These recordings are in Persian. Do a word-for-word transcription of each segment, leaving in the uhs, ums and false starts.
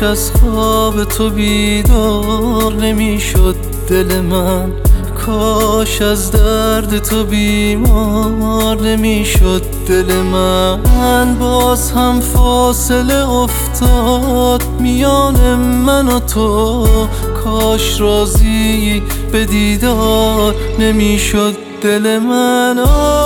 از خواب تو بیدار نمیشد دل من، کاش از درد تو بیمار نمیشد دل من. باز هم فاصله افتاد میان من و تو، کاش راضی به دیدار نمیشد دل من.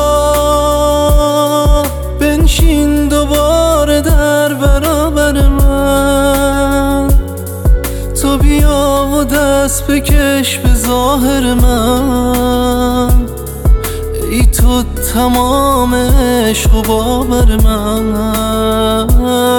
آه بنشین دوباره در برابر من، تو بیا و دست بکش به ظاهر من، ای تو تمام عشق و باور من.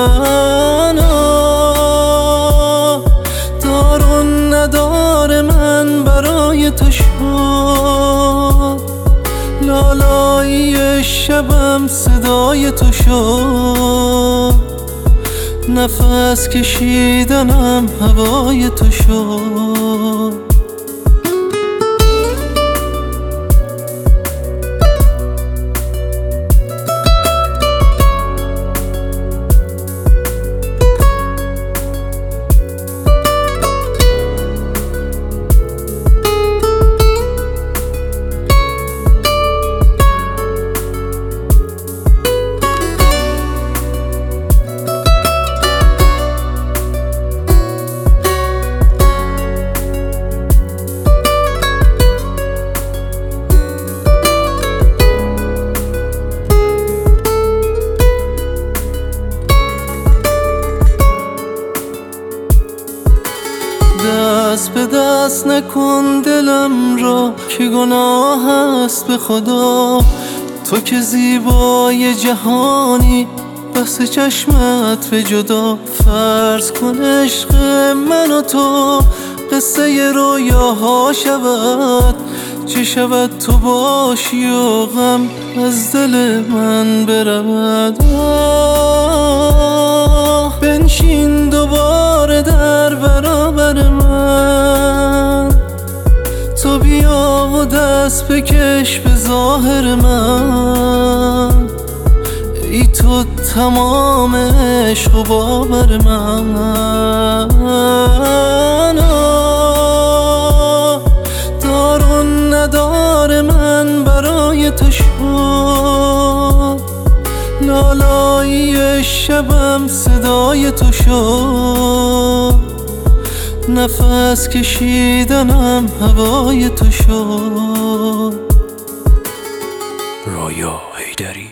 آه دار و ندار من برای تو شد، لالایی شبم صدای تو شد، نفس کشیدنم هوای تو شد. دست به دست نکن دلم را که گناه است به خدا، تو که زیبای جهانی بس چشمت به جدا. فرض کن عشق من و تو قصه رویاها شود، چه شود تو باشی و غم از دل من برود. آه بنشین دوباره در برابر من، تو بیا و دست بکش به ظاهر من، ای تو تمام عشق و باور من. آه دار و ندار من برای تو شد، لالایی شبم صدای تو شد، نفس کشیدنم هوای تو شد. رویا حیدری.